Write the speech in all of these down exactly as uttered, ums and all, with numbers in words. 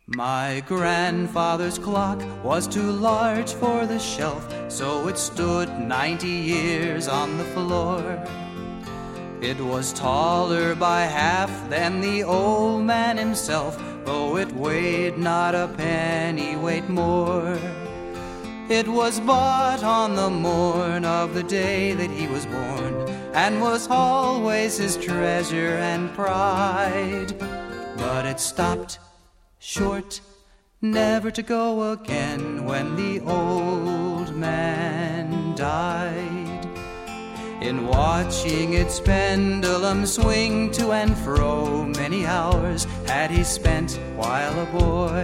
My grandfather's clock was too large for the shelf, so it stood ninety years on the floor. It was taller by half than the old man himself, though it weighed not a pennyweight more. It was bought on the morn of the day that he was born, and was always his treasure and pride. But it stopped short, never to go again, when the old man died. In watching its pendulum swing to and fro, many hours had he spent while a boy.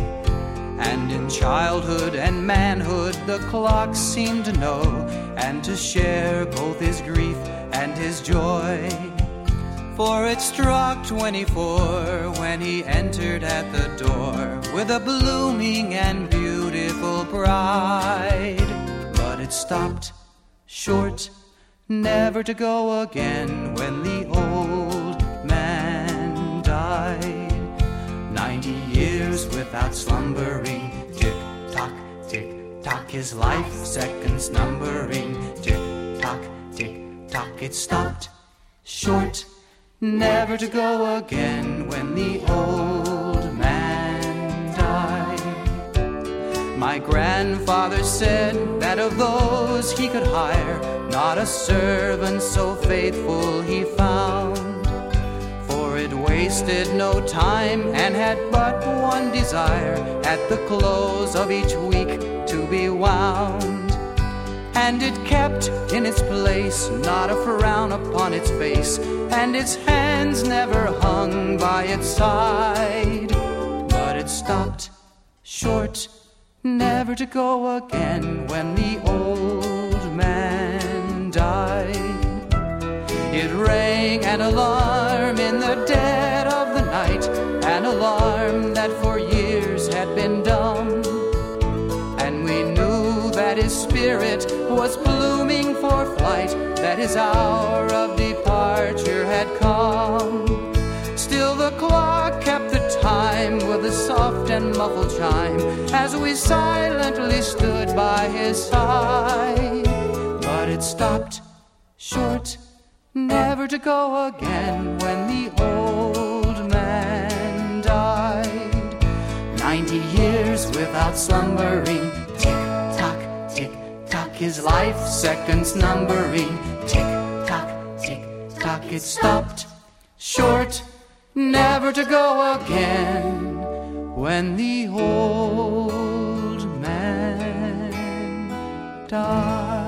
And in childhood and manhood the clock seemed to know, and to share both his grief and his joy. For it struck twenty-four when he entered at the door, with a blooming and beautiful bride. But it stopped short, never to go again, when the old man died. Ninety years without slumbering, tick-tock, tick-tock, his life seconds numbering, tick-tock, tick-tock, it stopped short, never to go again, when the old man died. My grandfather said that of those he could hire, not a servant so faithful he found. For it wasted no time and had but one desire, at the close of each week to be wound. And it kept in its place, not a frown upon its face, and its hands never hung by its side. But it stopped short, never to go again, when the old man died. It rang an alarm in the dead of the night, an alarm that for years had been dumb. And we knew that his spirit was blooming for flight, that his hour of departure had come. Still the clock kept the time with a soft and muffled chime, as we silently stood by his side. But it stopped short, never to go again, when the old man died. Ninety years without slumbering, tick-tock, tick-tock, his life seconds numbering, tick-tock, tick-tock, it stopped short, never to go again, when the old man died.